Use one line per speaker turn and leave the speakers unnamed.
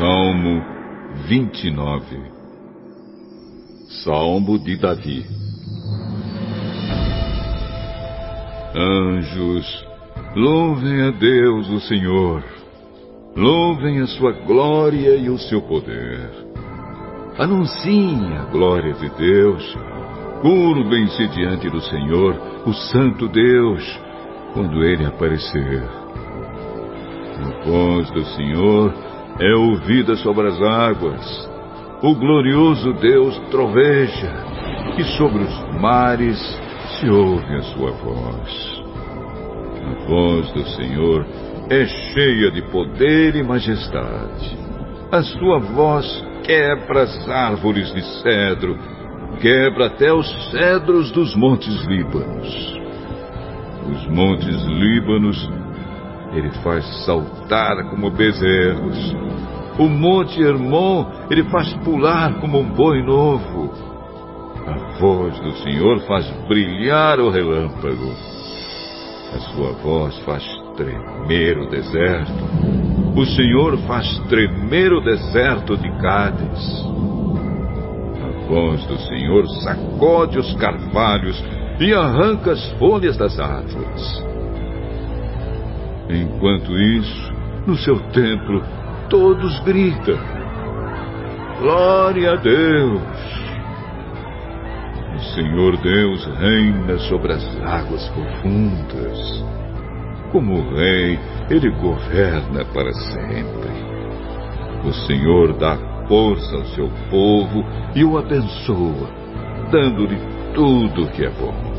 Salmo 29. Salmo de Davi. Anjos, louvem a Deus o Senhor. Louvem a sua glória e o seu poder. Anunciem a glória de Deus. Curvem-se diante do Senhor, o Santo Deus, quando Ele aparecer. A voz do Senhor é ouvida sobre as águas. O glorioso Deus troveja, e sobre os mares se ouve a sua voz. A voz do Senhor é cheia de poder e majestade. A sua voz quebra as árvores de cedro, quebra até os cedros dos montes Líbanos. Os montes Líbanos Ele faz saltar como bezerros. O monte Hermon Ele faz pular como um boi novo. A voz do Senhor faz brilhar o relâmpago. A sua voz faz tremer o deserto. O Senhor faz tremer o deserto de Cádiz. A voz do Senhor sacode os carvalhos e arranca as folhas das árvores. Enquanto isso, no seu templo, todos gritam: Glória a Deus! O Senhor Deus reina sobre as águas profundas. Como Rei, Ele governa para sempre. O Senhor dá força ao seu povo e o abençoa, dando-lhe tudo que é bom.